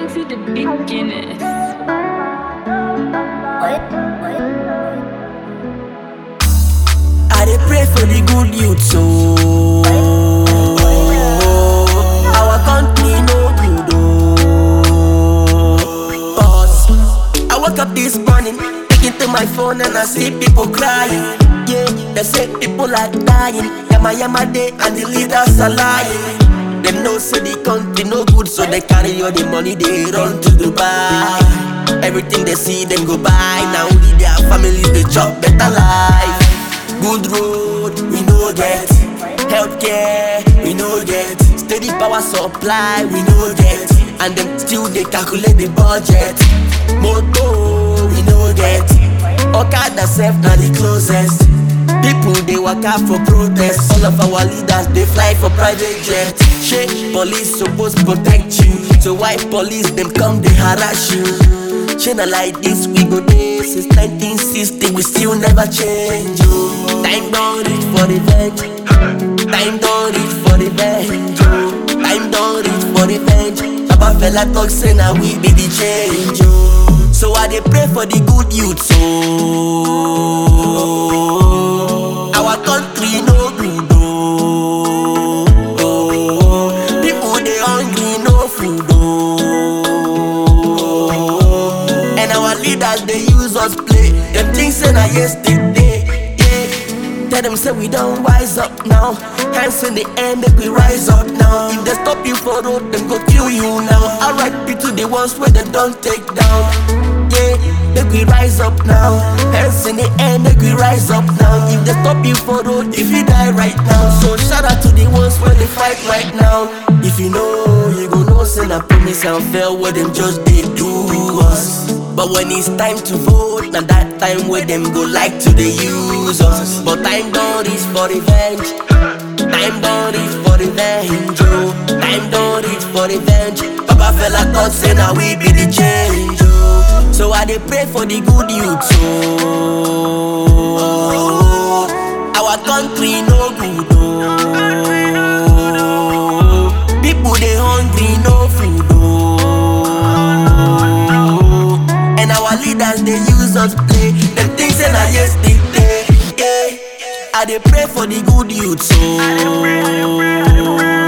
to the beginning. I dey pray for the good youth, so our country no good, oh. Pause. I woke up this morning, look into my phone and I see people crying. Yeah, they say people are dying. Yama day and the leaders are lying. Them know say the country no good, so they carry all the money, they run to Dubai. Everything they see them go buy. Now only their families they chop better life. Good road, we no get. Healthcare, we no get. Steady power supply, we no get. And them still they calculate the budget. Moto, we no get. Okada self na the closest. People they work out for protest. All of our leaders they fly for private jet. Shit, police supposed protect you. So why police them come they harass you? China like this we go there since 1960, we still never change. Oh. Time don't reach for revenge. Time don't reach for revenge. Oh. Time don't reach for revenge. Papa fella talk say now we be the change. Oh. So I dey pray for the good youth. So our country no good. Oh. People they hungry, no food. Leaders they use us play. Them things say na yesterday. Yeah. Tell them say we don't wise up now. Hands in the air, make we rise up now. If they stop you for road, them go kill you now. R.I.P. to the ones where they don't take down. Yeah, make we rise up now. Hands in the air, make we rise up now. If they stop you for road, if you die right now. So shout out to the ones where they fight right now. If you know, you go know say na promise and fail what them just they do us. But when it's time to vote, now that time where them go like to they use us. But time don't reach for revenge. Time don't reach for revenge. Oh. Time don't reach for revenge. Papa fella God say now we be the change. Oh. So I dey pray for the good youth. So our country no good. Oh. People they hungry, no food. Leaders they use us play. Them things say na yesterday. Yeah, I dey pray for the good youth. So